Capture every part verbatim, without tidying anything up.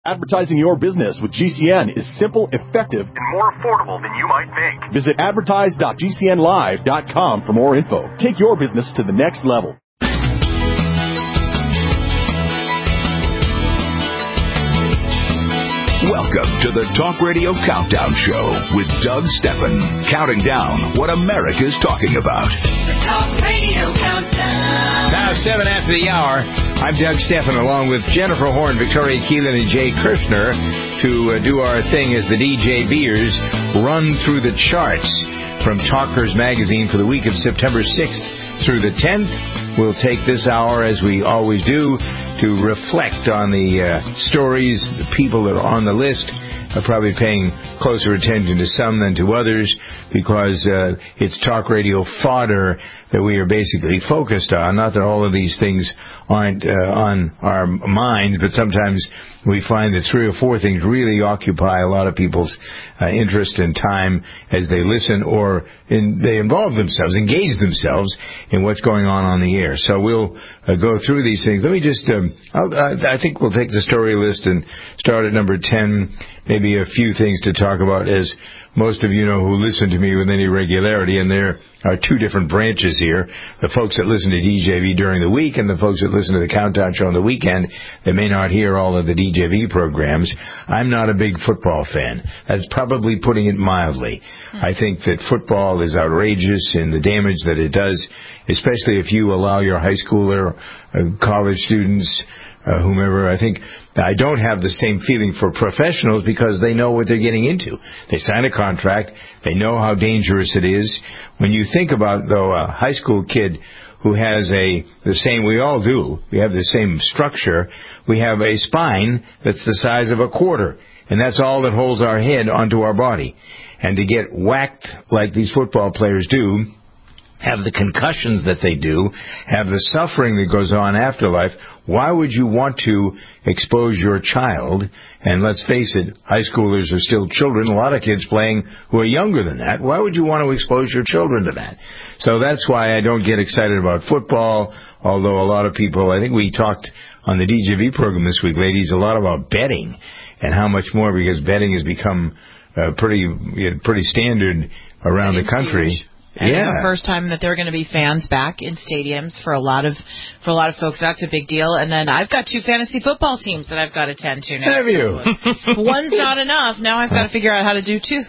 Advertising your business with G C N is simple, effective, and more affordable than you might think. Visit advertise dot g c n live dot com for more info. Take your business to the next level. Welcome to the Talk Radio Countdown Show with Doug Steffen, counting down what America's talking about. The Talk Radio Countdown. Now, seven after the hour, I'm Doug Steffen, along with Jennifer Horn, Victoria Keelan, and Jay Kirshner, to uh, do our thing as the D J Beers run through the charts from Talkers Magazine for the week of September sixth through the tenth. We'll take this hour, as we always do, to reflect on the uh, stories, the people that are on the list. Are probably paying closer attention to some than to others because uh, it's talk radio fodder that we are basically focused on. Not that all of these things aren't uh, on our minds, but sometimes we find that three or four things really occupy a lot of people's uh, interest and time as they listen or in, they involve themselves, engage themselves in what's going on on the air. So we'll uh, go through these things. Let me just, um, I'll, I think we'll take the story list and start at number ten. Maybe a few things to talk about, as most of you know who listen to me with any regularity, and there are two different branches here. The folks that listen to D J V during the week and the folks that listen to the Countdown Show on the weekend that may not hear all of the D J V programs. I'm not a big football fan. That's probably putting it mildly. Hmm. I think that football is outrageous in the damage that it does, especially if you allow your high schooler, uh, college students, Uh, whomever. I think I don't have the same feeling for professionals because they know what they're getting into. They sign a contract. They know how dangerous it is. When you think about, though, a high school kid who has a the same, we all do, we have the same structure. We have a spine that's the size of a quarter, and that's all that holds our head onto our body. And to get whacked like these football players do, have the concussions that they do, have the suffering that goes on after life, why would you want to expose your child? And let's face it, high schoolers are still children. A lot of kids playing who are younger than that. Why would you want to expose your children to that? So that's why I don't get excited about football, although a lot of people, I think we talked on the D J V program this week, ladies, a lot about betting and how much more, because betting has become uh, pretty, you know, pretty standard around the country. Huge. And yeah. It's the first time that there are going to be fans back in stadiums for a lot of for a lot of folks. That's a big deal. And then I've got two fantasy football teams that I've got to tend to now. Have you? One's not enough. Now I've got to figure out how to do two.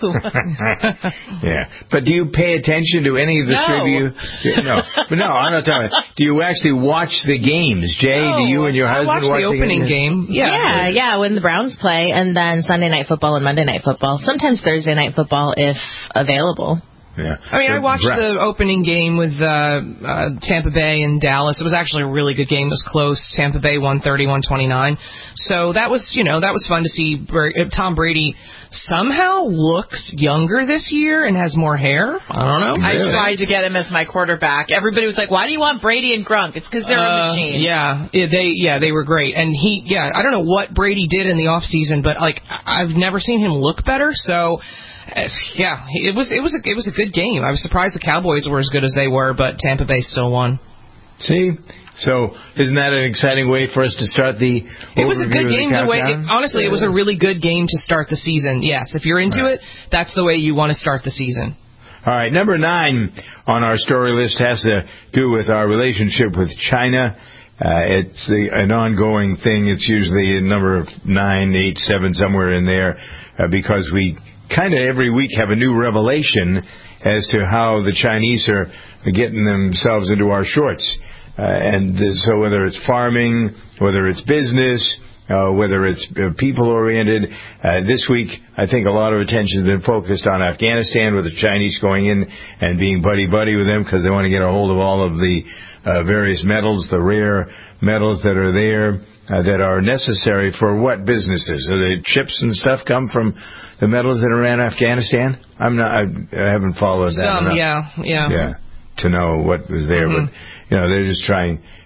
Yeah. But do you pay attention to any of the no. trivia? No. But no, I'm not talking. Do you actually watch the games? Jay, no. do you and your husband I watch, watch the opening the game? Yeah. yeah, yeah, when the Browns play, and then Sunday night football and Monday night football. Sometimes Thursday night football if available. Yeah. I mean, I watched the opening game with uh, uh, Tampa Bay and Dallas. It was actually a really good game. It was close. Tampa Bay won thirty-one twenty-nine. So that was, you know, that was fun to see. Tom Brady somehow looks younger this year and has more hair. I don't know. I really? tried to get him as my quarterback. Everybody was like, "Why do you want Brady and Gronk?" It's because they're uh, a machine. Yeah, they yeah they were great. And he yeah I don't know what Brady did in the off season, but like I've never seen him look better. So. Uh, yeah, it was it was a, it was a good game. I was surprised the Cowboys were as good as they were, but Tampa Bay still won. See, so isn't that an exciting way for us to start the? It was a good game. The, the way, it, honestly, yeah. It was a really good game to start the season. Yes, if you're into right. it, that's the way you want to start the season. All right, number nine on our story list has to do with our relationship with China. Uh, it's the, an ongoing thing. It's usually a number nine, eight, seven, somewhere in there, uh, because we. Kind of every week have a new revelation as to how the Chinese are getting themselves into our shorts. Uh, and this, so whether it's farming, whether it's business, uh, whether it's uh, people-oriented, uh, this week I think a lot of attention has been focused on Afghanistan, with the Chinese going in and being buddy-buddy with them because they want to get a hold of all of the uh, various metals, the rare metals that are there, uh, that are necessary for what businesses? Are the chips and stuff come from the metals that are in Afghanistan? I'm not. I, I haven't followed that Some, enough. yeah, yeah, yeah, to know what was there. Mm-hmm. But you know, they're just trying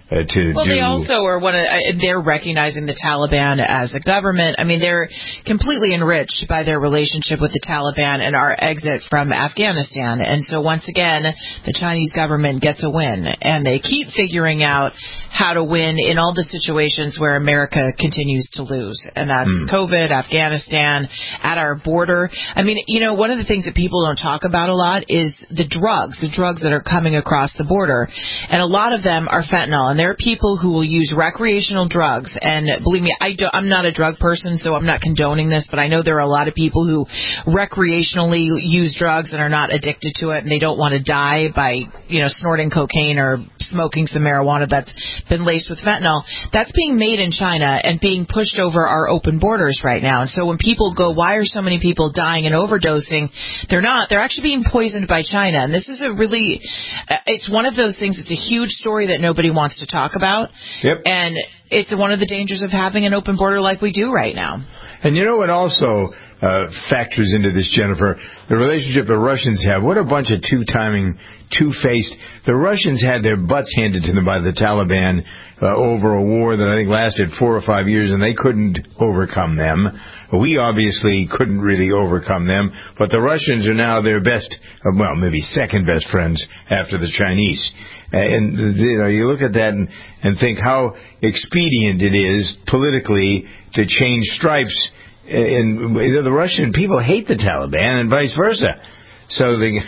uh, to well, do... they also are one of, uh, they're recognizing the Taliban as a government. I mean, they're completely enriched by their relationship with the Taliban and our exit from Afghanistan. And so once again, the Chinese government gets a win, and they keep figuring out how to win in all the situations where America continues to lose. And that's mm. COVID, Afghanistan, at our border. I mean, you know, one of the things that people don't talk about a lot is the drugs, the drugs that are coming across the border. And a lot of them are fentanyl. And there are people who will use recreational drugs. And believe me, I do, I'm not a drug person, so I'm not condoning this, but I know there are a lot of people who recreationally use drugs and are not addicted to it, and they don't want to die by, you know, snorting cocaine or smoking some marijuana that's been laced with fentanyl. That's being made in China and being pushed over our open borders right now. And so when people go, why are so many people dying and overdosing? They're not. They're actually being poisoned by China. And this is a really, it's one of those things, it's a huge story that nobody wants to talk about. Yep. And it's one of the dangers of having an open border like we do right now. And you know what also uh, factors into this, Jennifer? The relationship the Russians have. What a bunch of two-timing, two-faced. The Russians had their butts handed to them by the Taliban uh, over a war that I think lasted four or five years, and they couldn't overcome them. We obviously couldn't really overcome them, but the Russians are now their best, well, maybe second best friends after the Chinese. And, you know, you look at that and, and think how expedient it is politically to change stripes. And the Russian people hate the Taliban and vice versa. So they...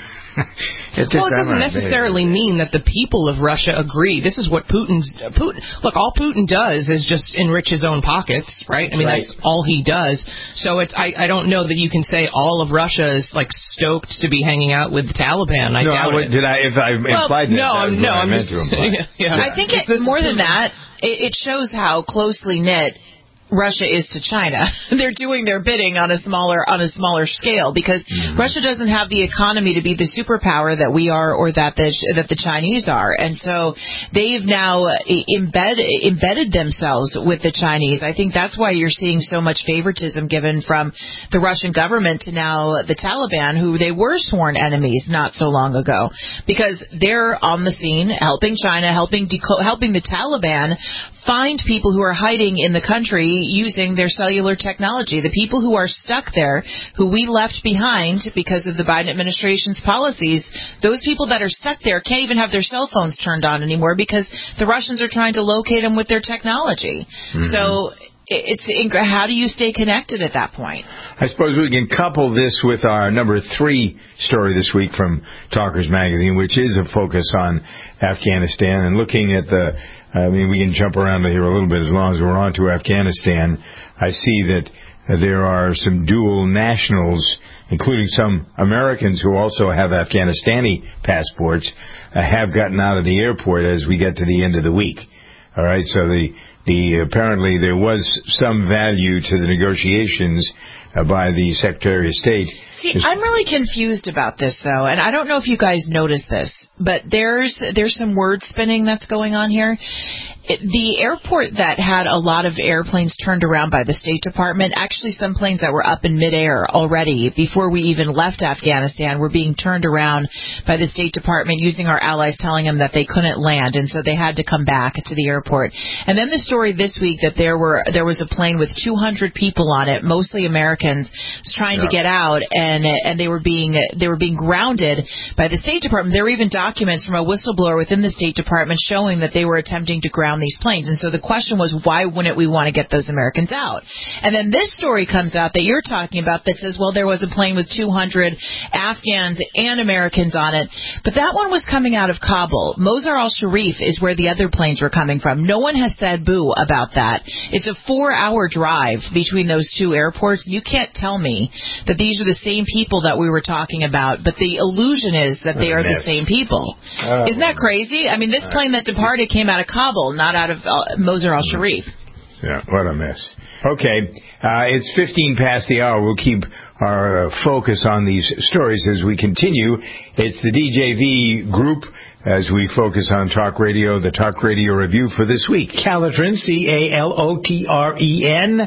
It well, it doesn't necessarily mean that the people of Russia agree. This is what Putin's... Putin, look, all Putin does is just enrich his own pockets, right? I mean, right. That's all he does. So it's I, I don't know that you can say all of Russia is, like, stoked to be hanging out with the Taliban. I no, doubt I, it. Did I... If I well, implied that, no, that I'm, no, I'm meant just... to imply. Yeah, yeah. I think it, more than that, it, it shows how closely knit Russia is to China. They're doing their bidding on a smaller on a smaller scale because mm-hmm. Russia doesn't have the economy to be the superpower that we are or that the that the Chinese are, and so they've now embed, embedded themselves with the Chinese. I think that's why you're seeing so much favoritism given from the Russian government to now the Taliban, who they were sworn enemies not so long ago, because they're on the scene helping China, helping deco- helping the Taliban find people who are hiding in the country using their cellular technology. The people who are stuck there, who we left behind because of the Biden administration's policies, those people that are stuck there can't even have their cell phones turned on anymore because the Russians are trying to locate them with their technology. Mm-hmm. So it's how do you stay connected at that point? I suppose we can couple this with our number three story this week from Talkers Magazine, which is a focus on Afghanistan and looking at the I mean, we can jump around here a little bit as long as we're on to Afghanistan. I see that uh, there are some dual nationals, including some Americans who also have Afghanistani passports, uh, have gotten out of the airport as we get to the end of the week. All right, so the the apparently there was some value to the negotiations uh, by the Secretary of State. See, I'm really confused about this, though, and I don't know if you guys noticed this, but there's there's some word spinning that's going on here. It, the airport that had a lot of airplanes turned around by the State Department, actually some planes that were up in midair already before we even left Afghanistan were being turned around by the State Department using our allies telling them that they couldn't land, and so they had to come back to the airport. And then the story this week that there were there was a plane with two hundred people on it, mostly Americans, trying yeah. to get out, and And, and they were being they were being grounded by the State Department. There were even documents from a whistleblower within the State Department showing that they were attempting to ground these planes. And so the question was, why wouldn't we want to get those Americans out? And then this story comes out that you're talking about that says, well, there was a plane with two hundred Afghans and Americans on it. But that one was coming out of Kabul. Mazar al-Sharif is where the other planes were coming from. No one has said boo about that. It's a four-hour drive between those two airports. You can't tell me that these are the same people that we were talking about, but the illusion is that they are the same people. Oh. Isn't that crazy? I mean, this plane that departed came out of Kabul, not out of uh, Mazar al-Sharif. Yeah, what a mess. Okay, uh, it's fifteen past the hour. We'll keep our uh, focus on these stories as we continue. It's the D J V group as we focus on Talk Radio, the Talk Radio Review for this week. Calatren, C A L O T R E N.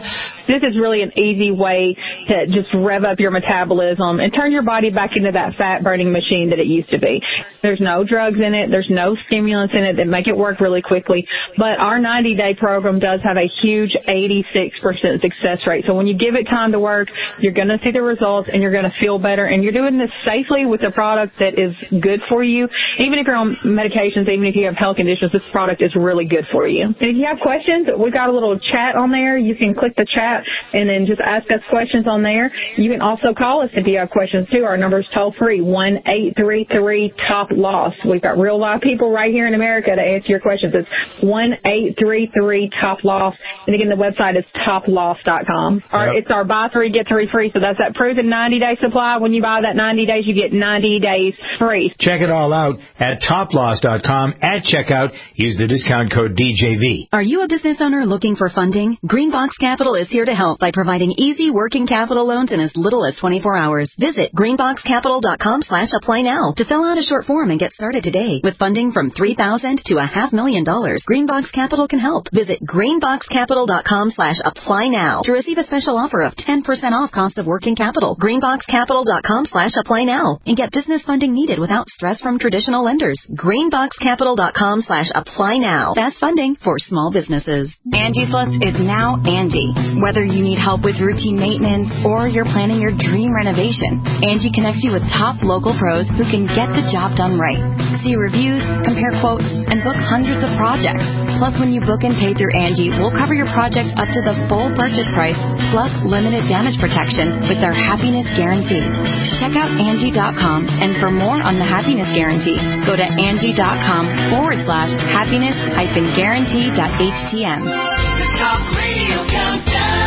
This is really an easy way to just rev up your metabolism and turn your body back into that fat-burning machine that it used to be. There's no drugs in it. There's no stimulants in it that make it work really quickly. But our ninety-day program does have a huge eighty-six percent success rate. So when you give it time to work, you're going to see the results and you're going to feel better. And you're doing this safely with a product that is good for you. Even if you're on medications, even if you have health conditions, this product is really good for you. And if you have questions, we've got a little chat on there. You can click the chat and then just ask us questions on there. You can also call us if you have questions too. Our number is toll free, one eight three three top loss. We've got real live people right here in America to answer your questions. It's one eight three three top loss. And again, the website is top loss dot com. Our, yep. It's our buy three, get three free. So that's that proven ninety-day supply. When you buy that ninety days, you get ninety days free. Check it all out at top loss dot com. At checkout, use the discount code D J V. Are you a business owner looking for funding? Greenbox Capital is here to help by providing easy working capital loans in as little as twenty-four hours. Visit greenbox capital dot com slash apply now to fill out a short form and get started today. With funding from three thousand dollars to a half million dollars, Greenbox Capital can help. Visit greenbox capital dot com slash apply now to receive a special offer of ten percent off cost of working capital. greenbox capital dot com slash apply now and get business funding needed without stress from traditional lenders. greenbox capital dot com slash apply now. Fast funding for small businesses. Angie Plus is now Angie. Whether you need help with routine maintenance or you're planning your dream renovation, Angie connects you with top local pros who can get the job done right. See reviews, compare quotes, and book hundreds of projects. Plus, when you book and pay through Angie, we'll cover your project up to the full purchase price, plus limited damage protection with our happiness guarantee. Check out Angie dot com, and for more on the happiness guarantee, go to Angie dot com forward slash happiness hyphen guarantee dot H T M. The Talk Radio Countdown.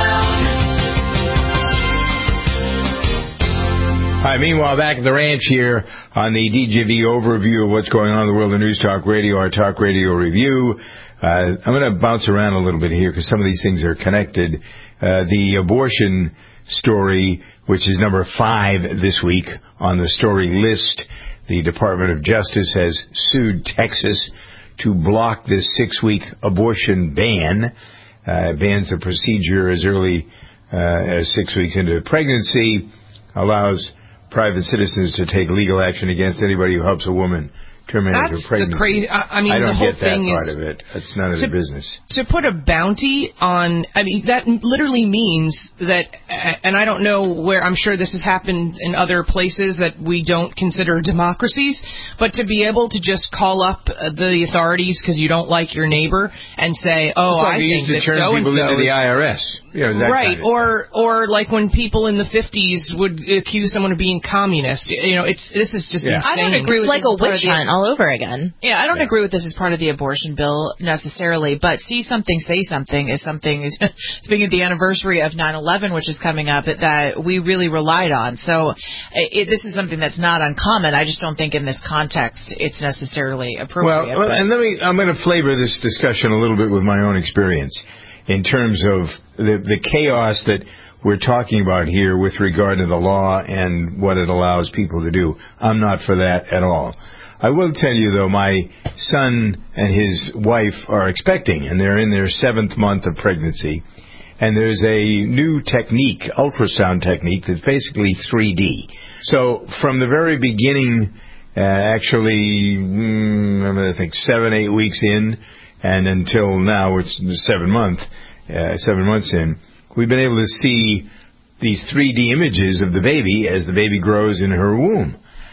Hi, meanwhile, back at the ranch here on the D J V overview of what's going on in the world of News Talk Radio, our Talk Radio review. Uh, I'm going to bounce around a little bit here because some of these things are connected. Uh, the abortion story, which is number five this week on the story list. The Department of Justice has sued Texas to block this six-week abortion ban. Uh, bans the procedure as early uh, as six weeks into pregnancy, allows private citizens to take legal action against anybody who helps a woman terminate That's her pregnancy. The crazy, I, I mean, I don't the whole get that thing part is, of it. That's none of to, the business. To put a bounty on, I mean, that literally means that, and I don't know where, I'm sure this has happened in other places that we don't consider democracies, but to be able to just call up the authorities because you don't like your neighbor and say, oh, like I they think used to that turn so-and-so people into the I R S. You know, that right, kind of or or like when people in the fifties would accuse someone of being communist. You know, it's this is just Yeah. insane. I don't agree with It's like this a as part witch of the- hunt all over again. Yeah, I don't Yeah. agree with this as part of the abortion bill necessarily, but see something, say something is something, speaking of the anniversary of nine eleven, which is coming up, that we really relied on. So it, this is something that's not uncommon. I just don't think in this context it's necessarily appropriate. Well, but- and let me, I'm going to flavor this discussion a little bit with my own experience in terms of the, the chaos that we're talking about here with regard to the law and what it allows people to do. I'm not for that at all. I will tell you, though, my son and his wife are expecting, and they're in their seventh month of pregnancy, and there's a new technique, ultrasound technique, that's basically three D. So from the very beginning, uh, actually, mm, I think seven, eight weeks in, and until now, which is seven month, uh, seven months in, we've been able to see these three D images of the baby as the baby grows in her womb.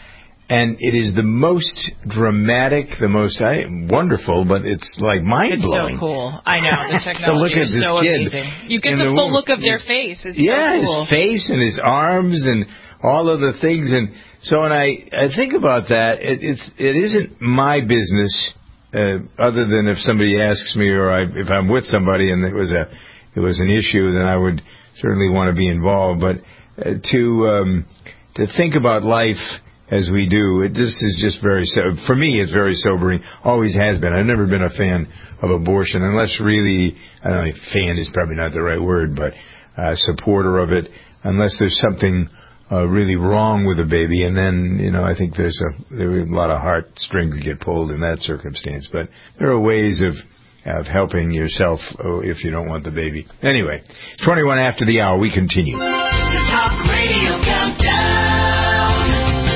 And it is the most dramatic, the most I, wonderful, but it's like mind-blowing. It's so cool. I know. The to technology look at is this so kid amazing. You get in the the full womb. look of their face. It's yeah, so cool. his face and his arms and all of the things. And so when I, I think about that, it, it's, it isn't my business, uh, other than if somebody asks me or I, if I'm with somebody and it was a it was an issue, then I would certainly want to be involved. But uh, to um, to think about life as we do, it this is just very, so, for me, it's very sobering. Always has been. I've never been a fan of abortion, unless really, I don't know, fan is probably not the right word, but uh, supporter of it, unless there's something uh, really wrong with the baby, and then, you know, I think there's a, there are a lot of heartstrings that get pulled in that circumstance. But there are ways of of helping yourself oh, if you don't want the baby. Anyway, twenty-one after the hour, we continue. The Talk Radio Countdown.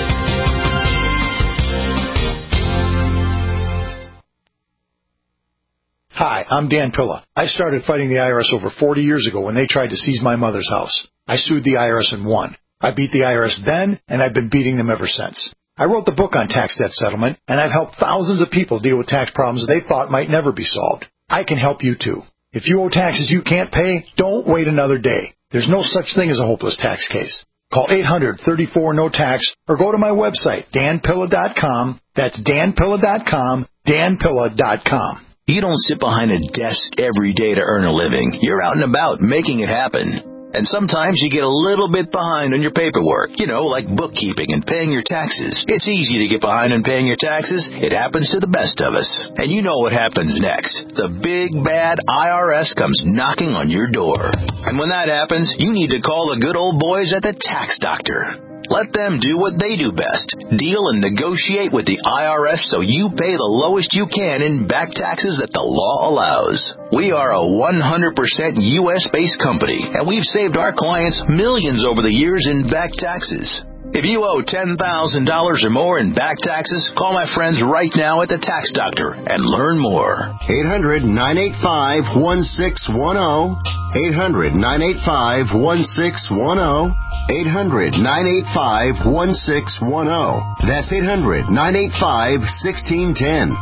Hi, I'm Dan Pilla. I started fighting the I R S over forty years ago when they tried to seize my mother's house. I sued the I R S and won. I beat the I R S then, and I've been beating them ever since. I wrote the book on tax debt settlement, and I've helped thousands of people deal with tax problems they thought might never be solved. I can help you too. If you owe taxes you can't pay, don't wait another day. There's no such thing as a hopeless tax case. Call eight hundred, thirty-four, no tax or go to my website, dan pilla dot com. That's dan pilla dot com, dan pilla dot com. You don't sit behind a desk every day to earn a living. You're out and about making it happen. And sometimes you get a little bit behind on your paperwork, you know, like bookkeeping and paying your taxes. It's easy to get behind on paying your taxes. It happens to the best of us. And you know what happens next. The big, bad I R S comes knocking on your door. And when that happens, you need to call the good old boys at the Tax Doctor. Let them do what they do best. Deal and negotiate with the I R S so you pay the lowest you can in back taxes that the law allows. We are a one hundred percent U S-based company, and we've saved our clients millions over the years in back taxes. If you owe ten thousand dollars or more in back taxes, call my friends right now at the Tax Doctor and learn more. eight hundred, nine eight five, one six one zero. eight hundred, nine eight five, one six one zero. eight hundred, nine eight five, one six one zero. That's eight hundred, nine eight five, one six one zero.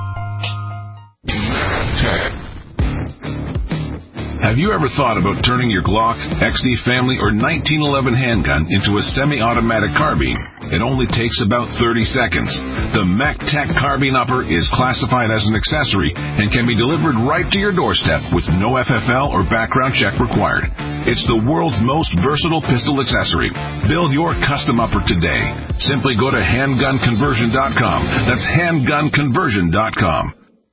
Have you ever thought about turning your Glock, X D Family, or nineteen eleven handgun into a semi-automatic carbine? It only takes about thirty seconds. The MacTac Carbine Upper is classified as an accessory and can be delivered right to your doorstep with no F F L or background check required. It's the world's most versatile pistol accessory. Build your custom upper today. Simply go to handgun conversion dot com. That's handgun conversion dot com.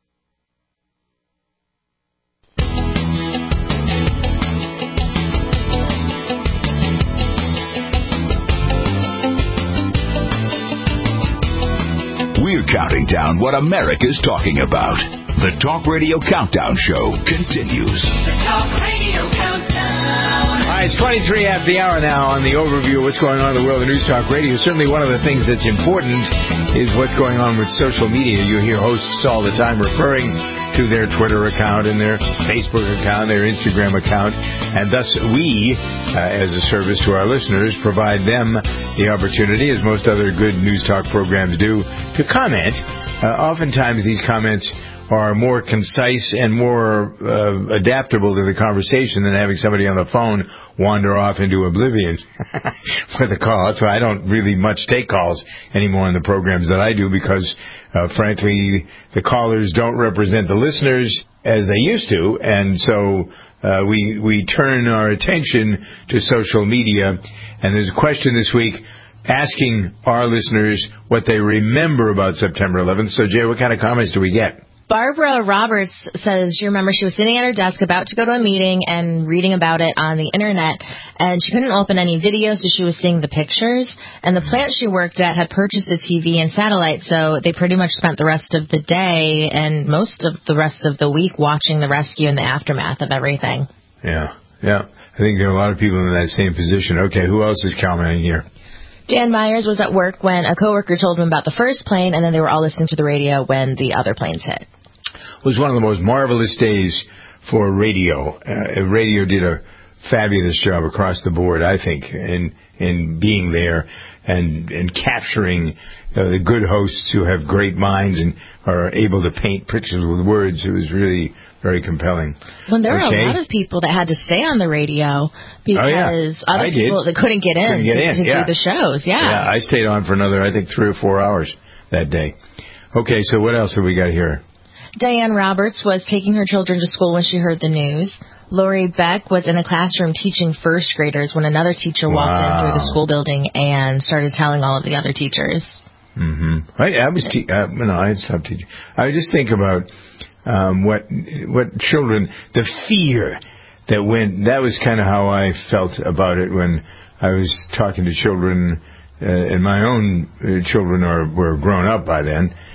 We're counting down what America's talking about. The Talk Radio Countdown Show continues. The Talk Radio Countdown. All right, it's twenty-three after the hour now on the overview of what's going on in the world of News Talk Radio. Certainly one of the things that's important is what's going on with social media. You hear hosts all the time referring to their Twitter account and their Facebook account, their Instagram account, and thus we, uh, as a service to our listeners, provide them the opportunity, as most other good News Talk programs do, to comment. Uh, oftentimes these comments are more concise and more uh, adaptable to the conversation than having somebody on the phone wander off into oblivion with a call. That's why I don't really much take calls anymore in the programs that I do, because, uh, frankly, the callers don't represent the listeners as they used to, and so uh, we we turn our attention to social media. And there's a question this week asking our listeners what they remember about September eleventh. So, Jay, what kind of comments do we get? Barbara Roberts says she remembers she was sitting at her desk about to go to a meeting and reading about it on the internet, and she couldn't open any videos, so she was seeing the pictures. And the plant she worked at had purchased a T V and satellite, so they pretty much spent the rest of the day and most of the rest of the week watching the rescue and the aftermath of everything. Yeah, yeah. I think there are a lot of people in that same position. Okay, who else is commenting here? Dan Myers was at work when a coworker told him about the first plane, and then they were all listening to the radio when the other planes hit. It was one of the most marvelous days for radio. Uh, radio did a fabulous job across the board, I think, in in being there and and capturing uh, the good hosts who have great minds and are able to paint pictures with words. It was really very compelling. Well, there okay. were a lot of people that had to stay on the radio because oh, yeah. other I people did. that couldn't get in couldn't get to, in. to Yeah. do the shows. Yeah. Yeah, I stayed on for another, I think, three or four hours that day. Okay, so what else have we got here? Diane Roberts was taking her children to school when she heard the news. Lori Beck was in a classroom teaching first graders when another teacher walked wow. in through the school building and started telling all of the other teachers. Mm-hmm. I, I was te- uh, no, I stopped teaching. I just think about um, what what children, the fear that went. That was kind of how I felt about it when I was talking to children, uh, and my own uh, children are were grown up by then.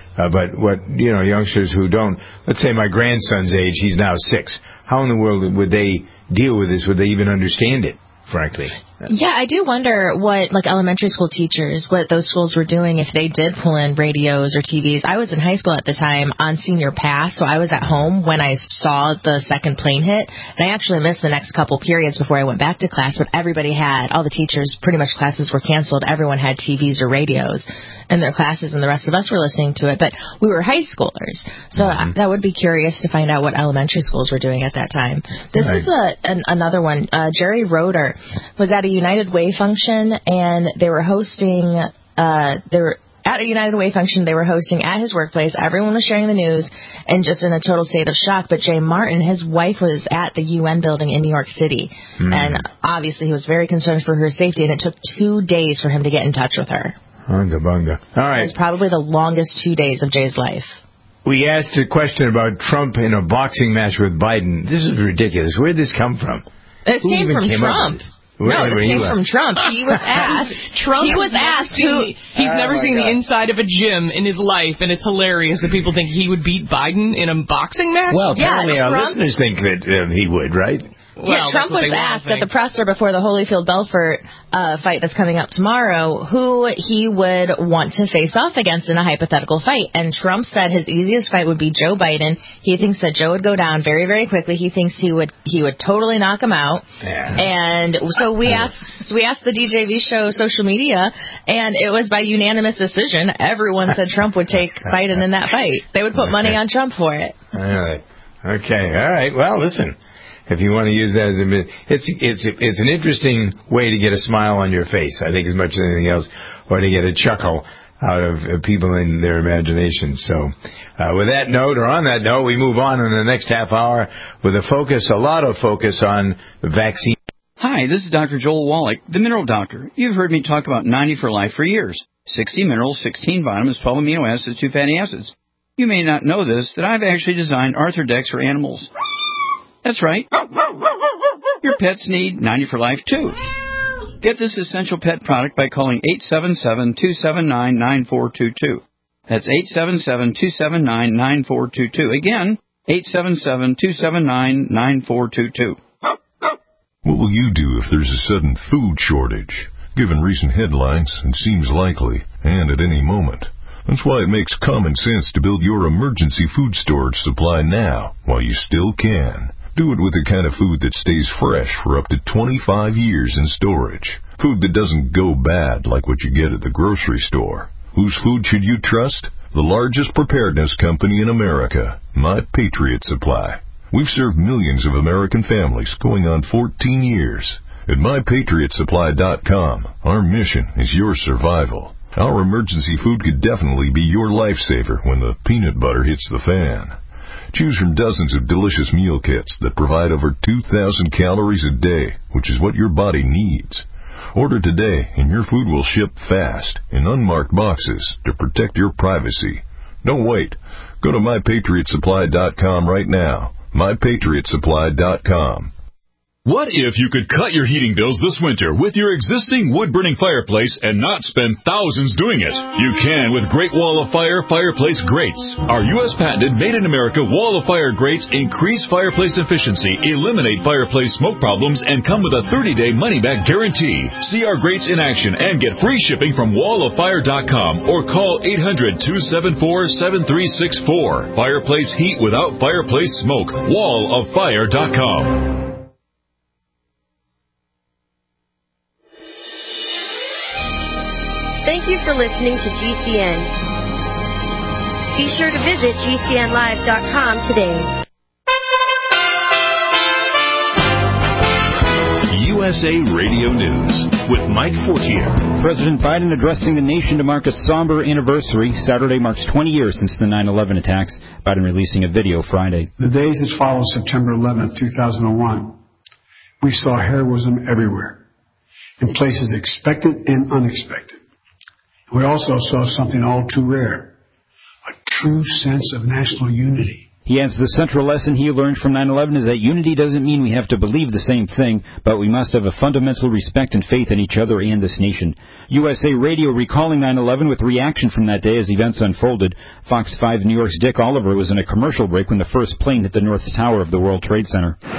Uh, but what, you know, youngsters who don't, let's say my grandson's age, he's now six. How in the world would they deal with this? Would they even understand it, frankly? Yeah, I do wonder what, like, elementary school teachers, what those schools were doing if they did pull in radios or T Vs. I was in high school at the time on senior pass, so I was at home when I saw the second plane hit, and I actually missed the next couple periods before I went back to class, but everybody had, all the teachers, pretty much classes were canceled. Everyone had T Vs or radios in their classes, and the rest of us were listening to it, but we were high schoolers, so mm-hmm. that would be curious to find out what elementary schools were doing at that time. This right. is a, an, another one. Uh, Jerry Roeder was at a United Way function, and they were hosting, uh, they were at a United Way function, they were hosting at his workplace. Everyone was sharing the news and just in a total state of shock. But Jay Martin, his wife, was at the U N building in New York City. Mm. And obviously he was very concerned for her safety, and it took two days for him to get in touch with her. Bunga, bunga. All right. It was probably the longest two days of Jay's life. We asked a question about Trump in a boxing match with Biden. This is ridiculous. Where did this come from? This Who came from came Trump. No, this came from Trump. He was asked. Trump he was asked who. He's oh never seen God. the inside of a gym in his life, and it's hilarious that people think he would beat Biden in a boxing match. Well, apparently yeah, our Trump, listeners think that uh, he would, right? Well, yeah, Trump was asked at the presser before the Holyfield-Belfort uh, fight that's coming up tomorrow who he would want to face off against in a hypothetical fight. And Trump said his easiest fight would be Joe Biden. He thinks that Joe would go down very, very quickly. He thinks he would he would totally knock him out. Yeah. And so we asked we asked the D J V show social media, and it was by unanimous decision. Everyone said Trump would take Biden in that fight. They would put money on Trump for it. All right. Okay. All right. Well, listen. If you want to use that as a, it's it's it's an interesting way to get a smile on your face, I think, as much as anything else, or to get a chuckle out of people in their imagination. So, uh, with that note, or on that note, we move on in the next half hour with a focus, a lot of focus on the vaccine. Hi, this is Doctor Joel Wallach, the Mineral Doctor. You've heard me talk about ninety for Life for years. sixty minerals, sixteen vitamins, twelve amino acids, two fatty acids. You may not know this, that I've actually designed Arthrodex for animals. That's right. Your pets need ninety for Life, too. Get this essential pet product by calling eight seven seven, two seven nine, nine four two two. That's eight seven seven, two seven nine, nine four two two. Again, eight seven seven, two seven nine, nine four two two. What will you do if there's a sudden food shortage? Given recent headlines, it seems likely, and at any moment. That's why it makes common sense to build your emergency food storage supply now, while you still can. Do it with the kind of food that stays fresh for up to twenty-five years in storage. Food that doesn't go bad like what you get at the grocery store. Whose food should you trust? The largest preparedness company in America, My Patriot Supply. We've served millions of American families going on fourteen years. At my patriot supply dot com, our mission is your survival. Our emergency food could definitely be your lifesaver when the peanut butter hits the fan. Choose from dozens of delicious meal kits that provide over two thousand calories a day, which is what your body needs. Order today and your food will ship fast in unmarked boxes to protect your privacy. Don't wait. Go to my patriot supply dot com right now. my patriot supply dot com. What if you could cut your heating bills this winter with your existing wood-burning fireplace and not spend thousands doing it? You can with Great Wall of Fire Fireplace Grates. Our U S patented made-in-America Wall of Fire grates increase fireplace efficiency, eliminate fireplace smoke problems, and come with a thirty-day money-back guarantee. See our grates in action and get free shipping from wall of fire dot com or call eight hundred, two seven four, seven three six four. Fireplace heat without fireplace smoke. wall of fire dot com. Thank you for listening to G C N. Be sure to visit G C N live dot com today. U S A Radio News with Mike Fortier. President Biden addressing the nation to mark a somber anniversary. Saturday marks twenty years since the nine eleven attacks. Biden releasing a video Friday. The days that followed September eleventh, two thousand one, we saw heroism everywhere, in places expected and unexpected. We also saw something all too rare, a true sense of national unity. He adds the central lesson he learned from nine eleven is that unity doesn't mean we have to believe the same thing, but we must have a fundamental respect and faith in each other and this nation. U S A Radio recalling nine eleven with reaction from that day as events unfolded. Fox five New York's Dick Oliver was in a commercial break when the first plane hit the North Tower of the World Trade Center. What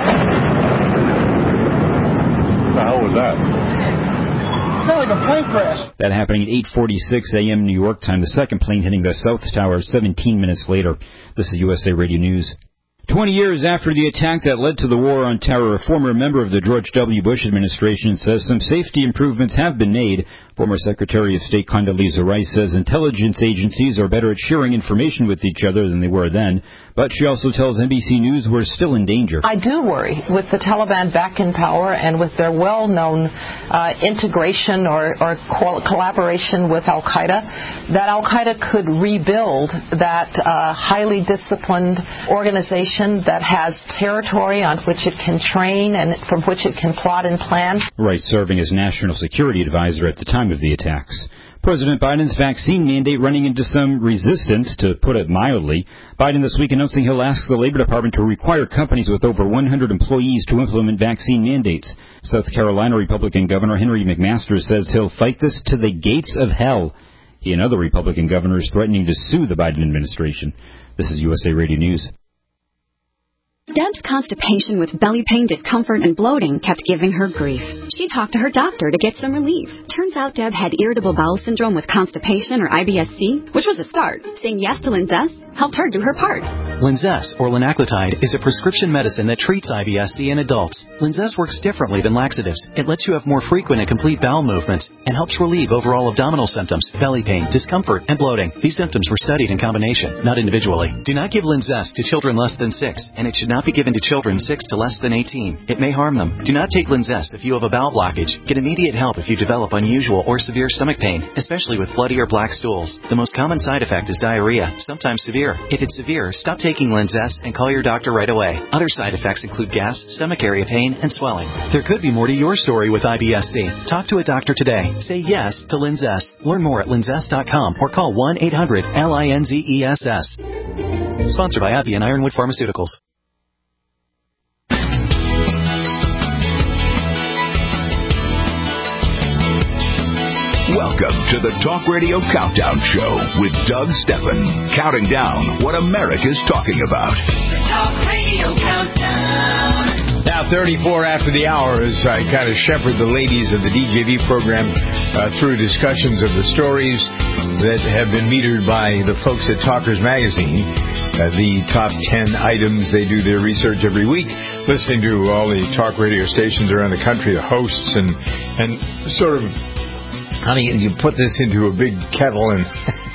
the hell was that? Sounded like a plane crash. That happening at eight forty-six a.m. New York time. The second plane hitting the South Tower seventeen minutes later. This is U S A Radio News. Twenty years after the attack that led to the War on Terror, a former member of the George W. Bush administration says some safety improvements have been made. Former Secretary of State Condoleezza Rice says intelligence agencies are better at sharing information with each other than they were then. But she also tells N B C News we're still in danger. I do worry with the Taliban back in power and with their well-known uh, integration or, or co- collaboration with Al-Qaeda, that Al-Qaeda could rebuild that uh, highly disciplined organization that has territory on which it can train and from which it can plot and plan. Rice serving as National Security Advisor at the time of the attacks. President Biden's vaccine mandate running into some resistance, to put it mildly. Biden this week announcing he'll ask the Labor Department to require companies with over one hundred employees to implement vaccine mandates. South Carolina Republican Governor Henry McMaster says he'll fight this to the gates of hell. He and other Republican governors threatening to sue the Biden administration. This is U S A Radio News. Deb's constipation with belly pain, discomfort, and bloating kept giving her grief. She talked to her doctor to get some relief. Turns out Deb had irritable bowel syndrome with constipation, or I B S C, which was a start. Saying yes to Linzess helped her do her part. Linzess, or linaclotide, is a prescription medicine that treats I B S C in adults. Linzess works differently than laxatives. It lets you have more frequent and complete bowel movements and helps relieve overall abdominal symptoms, belly pain, discomfort, and bloating. These symptoms were studied in combination, not individually. Do not give Linzess to children less than six, and it should not be given to children six to less than eighteen. It may harm them. Do not take Linzess if you have a bowel blockage. Get immediate help if you develop unusual or severe stomach pain, especially with bloody or black stools. The most common side effect is diarrhea, sometimes severe. If it's severe, stop taking Linzess and call your doctor right away. Other side effects include gas, stomach area pain, and swelling. There could be more to your story with I B S C. Talk to a doctor today. Say yes to Linzess. Learn more at linzess dot com or call one eight hundred L I N Z E S S. Sponsored by AbbVie and Ironwood Pharmaceuticals. Welcome to the Talk Radio Countdown Show with Doug Steffen, counting down what America's talking about. The Talk Radio Countdown. Now, thirty-four after the hour, as I kind of shepherd the ladies of the D J V program uh, through discussions of the stories that have been metered by the folks at Talkers Magazine, uh, the top ten items. They do their research every week, listening to all the talk radio stations around the country, the hosts, and and sort of, honey, you put this into a big kettle and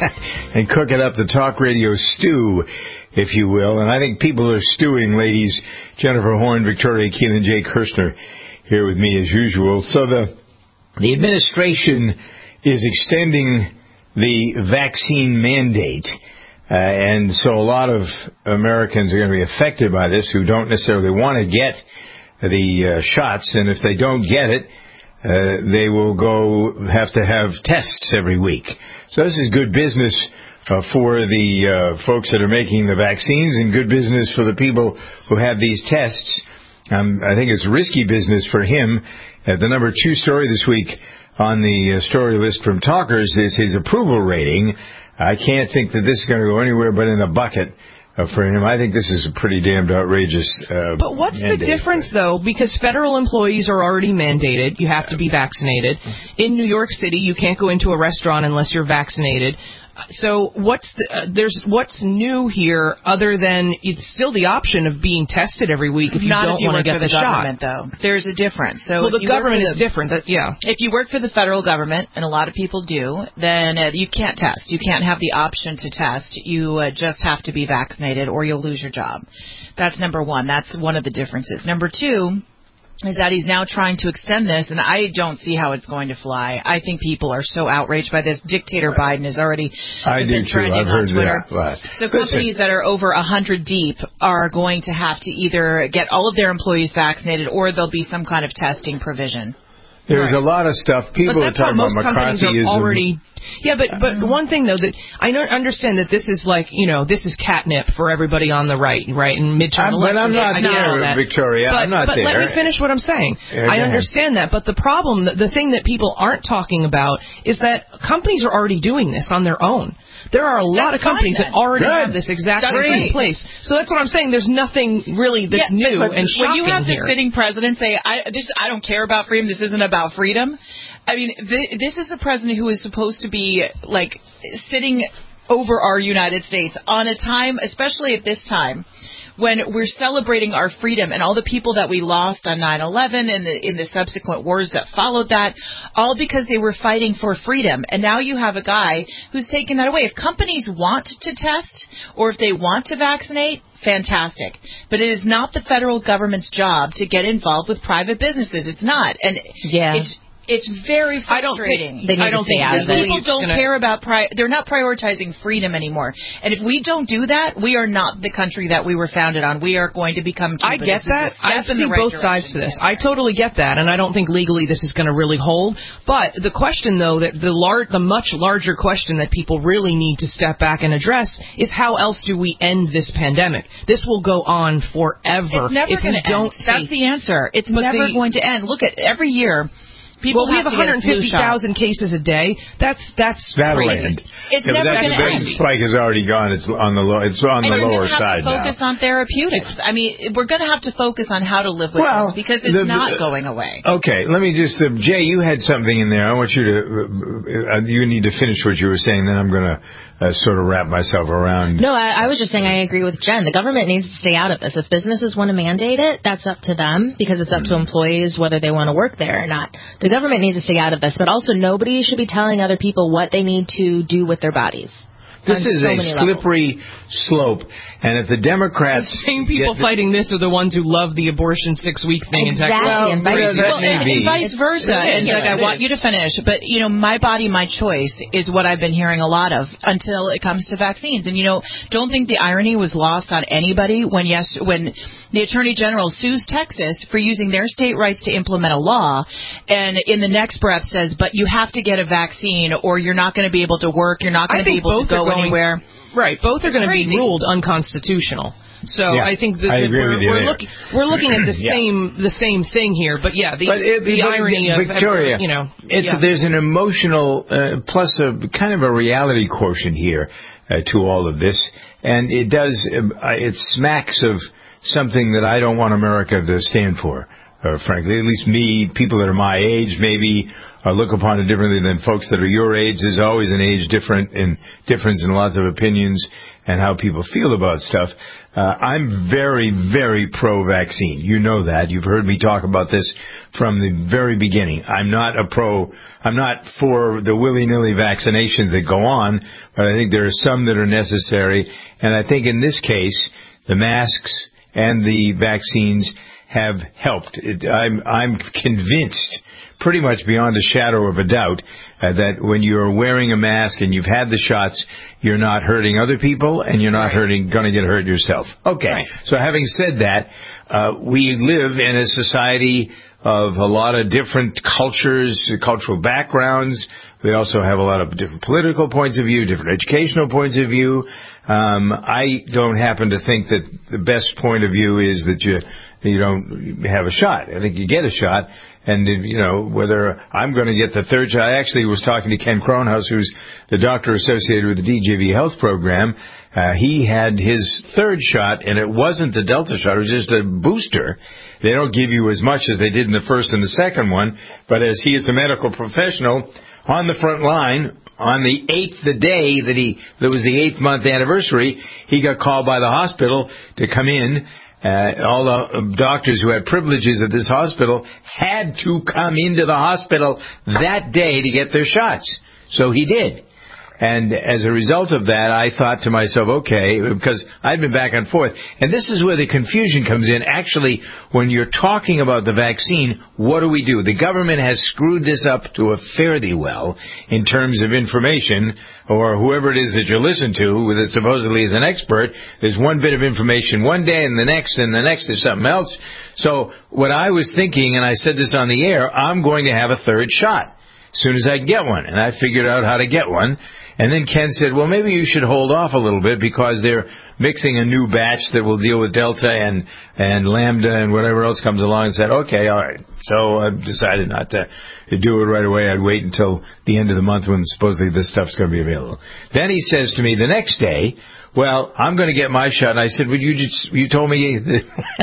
and cook it up, the talk radio stew, if you will. And I think people are stewing, ladies. Jennifer Horn, Victoria Keelan, Jay Kirshner here with me as usual. So the the administration is extending the vaccine mandate. Uh, and so a lot of Americans are going to be affected by this who don't necessarily want to get the uh, shots. And if they don't get it, Uh, they will go have to have tests every week. So this is good business uh, for the uh, folks that are making the vaccines and good business for the people who have these tests. Um, I think it's risky business for him. Uh, the number two story this week on the uh, story list from Talkers is his approval rating. I can't think that this is going to go anywhere but in a bucket. Uh, for him, I think this is a pretty damned outrageous uh But what's mandate. the difference, though? Because federal employees are already mandated. You have to be vaccinated. In New York City, you can't go into a restaurant unless you're vaccinated. So what's the, uh, there's what's new here other than it's still the option of being tested every week if you Not don't if you want to work get for the, the government, shot. though. There's a difference. So well, if the you work government for is the, different. That, yeah. If you work for the federal government, and a lot of people do, then uh, you can't test. You can't have the option to test. You uh, just have to be vaccinated, or you'll lose your job. That's number one. That's one of the differences. Number two is that he's now trying to extend this, and I don't see how it's going to fly. I think people are so outraged by this. Dictator Biden has already I been do too. trending I've heard on Twitter. that. But so companies that are over one hundred deep are going to have to either get all of their employees vaccinated or there'll be some kind of testing provision. There's Right. a lot of stuff. People but are that's how talking about most companies are McCarthyism. already. Yeah, but but one thing though that I don't understand that this is like you know this is catnip for everybody on the right, right, and midterm I'm, elections. but I'm not I get all there, that. Victoria. But, I'm not but there. let me finish what I'm saying. Yeah, go I ahead. understand that, but the problem, the, the thing that people aren't talking about is that companies are already doing this on their own. There are a lot That's of companies fine, that already then. have this exact That's thing in great. place. So that's what I'm saying. There's nothing really that's Yeah, new but and when shocking you have the here. sitting president say, "I this I don't care about freedom. This isn't about freedom." I mean, th- this is the president who is supposed to be like sitting over our United States on a time, especially at this time, when we're celebrating our freedom and all the people that we lost on nine eleven and the, in the subsequent wars that followed that, all because they were fighting for freedom. And now you have a guy who's taken that away. If companies want to test or if they want to vaccinate, fantastic. But it is not the federal government's job to get involved with private businesses. It's not. And Yeah. it's It's very I don't frustrating. think- They need I don't to stay think out of it. people It's don't gonna- care about pri- they're not prioritizing freedom anymore. And if we don't do that, we are not the country that we were founded on. We are going to become Cuba. I This get is that. a step I in see the right both direction. sides to this. I totally get that, and I don't think legally this is going to really hold. But the question, though, that the lar- the much larger question that people really need to step back and address is how else do we end this pandemic? This will go on forever. It's never if going we to don't end. see- That's the answer. It's But never the- going to end. Look at every year. People well, we have have to get a one hundred fifty thousand cases a day. That's that's That'll crazy. end. It's Yeah, but never that- going to that end. spike is already gone. It's on the low. It's on And the you're lower gonna have side to focus now. on therapeutics. I mean, we're going to have to focus on how to live with Well, this because it's the- not the- going away. Okay, let me just. Uh, Jay, you had something in there. I want you to. Uh, you need to finish what you were saying. Then I'm going to uh, sort of wrap myself around. No, I, I was just saying I agree with Jen. The government needs to stay out of this. If businesses want to mandate it, that's up to them because it's up to employees whether they want to work there or not. The government needs to stay out of this, but also nobody should be telling other people what they need to do with their bodies. This on is so a many levels. slippery slope, and if the Democrats, The same people get- fighting this are the ones who love the abortion six-week thing in Texas. Exactly, and vice Well, that Well, may and, be. and vice versa. And ridiculous. like, I want you to finish, but you know, my body, my choice is what I've been hearing a lot of until it comes to vaccines. And you know, don't think the irony was lost on anybody when yes, when the Attorney General sues Texas for using their state rights to implement a law, and in the next breath says, "But you have to get a vaccine, or you're not going to be able to work. You're not going I to be think able both to are go going- anywhere." Right, both are It's going to be crazy. ruled unconstitutional. So Yeah, I think that, I that agree we're, with you we're, there. looking, we're looking at the Yeah. same the same thing here. But yeah, the, But it, the but irony of Victoria, you know, it's yeah. there's an emotional uh, plus a kind of a reality quotient here uh, to all of this, and it does uh, it smacks of something that I don't want America to stand for. Uh, frankly, at least me, people that are my age, maybe uh, look upon it differently than folks that are your age. There's always an age different and difference in lots of opinions and how people feel about stuff. Uh, I'm very, very pro-vaccine. You know that. You've heard me talk about this from the very beginning. I'm not a pro, I'm not for the willy-nilly vaccinations that go on, but I think there are some that are necessary. And I think in this case, the masks and the vaccines have helped. It, I'm, I'm convinced, pretty much beyond a shadow of a doubt, uh, that when you're wearing a mask and you've had the shots, you're not hurting other people and you're not hurting, going to get hurt yourself. Okay. Right. So having said that, uh, we live in a society of a lot of different cultures, cultural backgrounds. We also have a lot of different political points of view, different educational points of view. Um, I don't happen to think that the best point of view is that you you don't have a shot. I think you get a shot, and you know whether I'm going to get the third shot. I actually was talking to Ken Kronhaus, who's the doctor associated with the D J V Health Program. Uh, he had his third shot, and it wasn't the Delta shot. It was just a booster. They don't give you as much as they did in the first and the second one, but as he is a medical professional on the front line, on the eighth, the day that he, that was the eighth month anniversary, he got called by the hospital to come in. Uh, all the doctors who had privileges at this hospital had to come into the hospital that day to get their shots. So he did. And as a result of that, I thought to myself, okay, because I'd been back and forth. And this is where the confusion comes in. Actually, when you're talking about the vaccine, what do we do? The government has screwed this up to a fare thee well in terms of information, or whoever it is that you listen to that supposedly is an expert. There's one bit of information one day, and the next, and the next is something else. So what I was thinking, and I said this on the air, I'm going to have a third shot as soon as I get one. And I figured out how to get one. And then Ken said, well, maybe you should hold off a little bit because they're mixing a new batch that will deal with Delta and, and Lambda and whatever else comes along. And said, okay, all right. So I decided not to, to do it right away. I'd wait until the end of the month when supposedly this stuff's going to be available. Then he says to me the next day, well, I'm going to get my shot. And I said, well, you just, you told me the,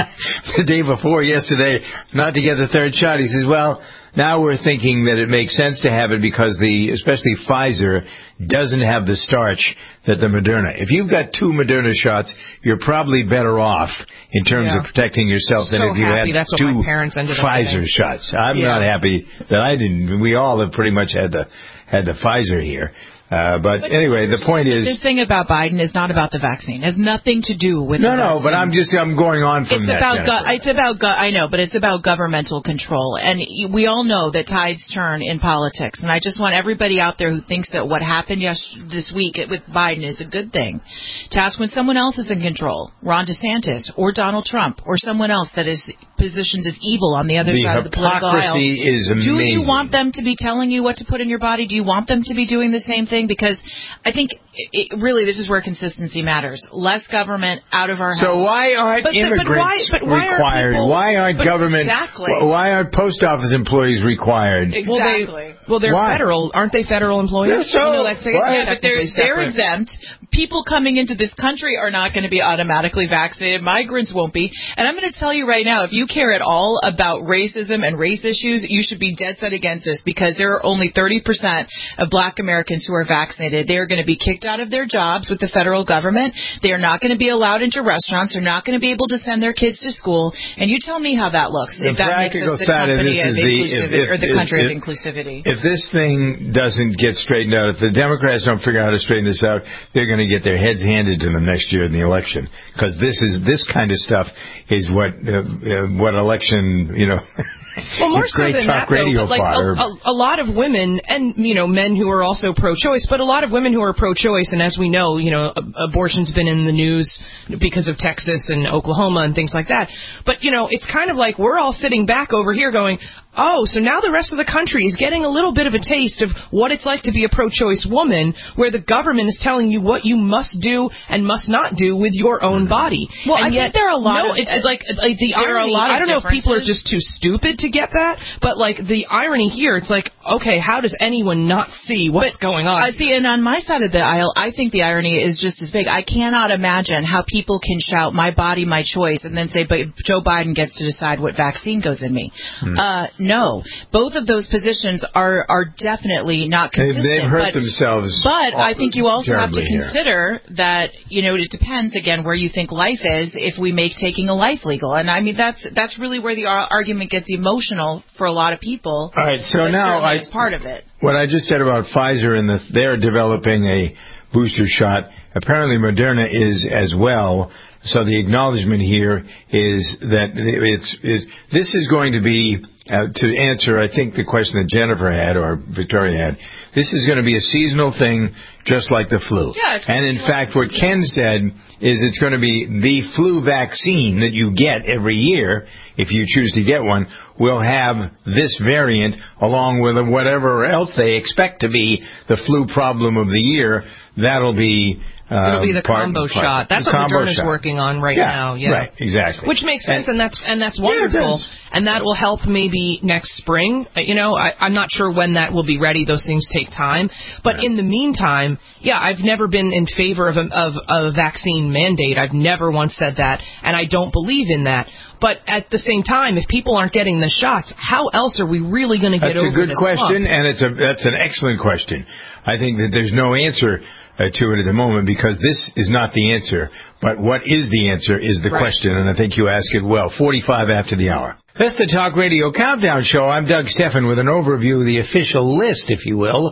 the day before yesterday not to get the third shot. He says, well, now we're thinking that it makes sense to have it because the, especially Pfizer, doesn't have the starch that the Moderna. If you've got two Moderna shots, you're probably better off in terms yeah. of protecting yourself so than if you happy. had That's what two my parents ended up Pfizer getting. shots. I'm yeah. not happy that I didn't. We all have pretty much had the had the Pfizer here. Uh, but, but anyway, the point is... This thing about Biden is not about the vaccine. It has nothing to do with No, the no, vaccine. but I'm just, I'm going on from it's that. About go- Jennifer. it's about, go- I know, but it's about governmental control. And we all know that tides turn in politics. And I just want everybody out there who thinks that what happened yes- this week with Biden is a good thing to ask when someone else is in control, Ron DeSantis or Donald Trump or someone else that is positioned as evil on the other the side of the political aisle. hypocrisy is amazing. Do you want them to be telling you what to put in your body? Do you want them to be doing the same thing? Because I think it, really this is where consistency matters. Less government out of our house. So why aren't but, immigrants but why, but why required? People, why aren't government? Exactly. Why aren't post office employees required? Exactly. Well, they, well they're why? federal. Aren't they federal employees? Yeah, so, no, that's, yeah, but they're, they're exempt. People coming into this country are not going to be automatically vaccinated. Migrants won't be. And I'm going to tell you right now, if you care at all about racism and race issues, you should be dead set against this because there are only thirty percent of black Americans who are vaccinated. They are going to be kicked out of their jobs with the federal government. They are not going to be allowed into restaurants. They're not going to be able to send their kids to school. And you tell me how that looks. The if that makes us the company of inclusivity, or the country of inclusivity. If this thing doesn't get straightened out, if the Democrats don't figure out how to straighten this out, they're going to get their heads handed to them next year in the election. Because this is this kind of stuff is what uh, uh, what election, you know. Well, more so than that, though, but like a, a, a lot of women and, you know, men who are also pro-choice, but a lot of women who are pro-choice, and as we know, you know, abortion's been in the news because of Texas and Oklahoma and things like that. But, you know, it's kind of like we're all sitting back over here going, oh, so now the rest of the country is getting a little bit of a taste of what it's like to be a pro-choice woman, where the government is telling you what you must do and must not do with your own body. Well, and I yet, think there are a lot no, of it's like, like the there irony. Are a lot of I don't know if people are differences. just too stupid to get that, but like the irony here, it's like, okay, how does anyone not see what's but, going on? I see, and on my side of the aisle, I think the irony is just as big. I cannot imagine how people can shout "my body, my choice" and then say, "But Joe Biden gets to decide what vaccine goes in me." Hmm. Uh, no, both of those positions are are definitely not consistent. They've, they've hurt but, themselves. But I think you also have to here. consider that, you know, it depends again where you think life is. If we make taking a life legal, and I mean that's that's really where the argument gets emotional for a lot of people. All right, so now I is part of it. What I just said about Pfizer and the, they're developing a booster shot. Apparently, Moderna is as well. So the acknowledgement here is that it's, it's this is going to be uh, to answer, I think, the question that Jennifer had or Victoria had. This is going to be a seasonal thing, just like the flu. Yeah, and in fact, what Ken said is it's going to be the flu vaccine that you get every year, if you choose to get one, will have this variant along with whatever else they expect to be the flu problem of the year. That'll be um, It'll be the part, combo part, shot. That's what Moderna's shot. working on right yeah, now. Yeah, right, exactly. Which makes sense, and, and that's and that's wonderful, yeah, and that will help maybe next spring. You know, I, I'm not sure when that will be ready. Those things take time. But yeah. in the meantime, yeah, I've never been in favor of a, of, of a vaccine mandate. I've never once said that, and I don't believe in that. But at the same time, if people aren't getting the shots, how else are we really going to get that's over this? That's a good question, hump? and it's a that's an excellent question. I think that there's no answer uh, to it at the moment because this is not the answer. But what is the answer is the right. question, and I think you ask it well. forty-five after the hour. That's the Talk Radio Countdown Show. I'm Doug Steffen with an overview of the official list, if you will,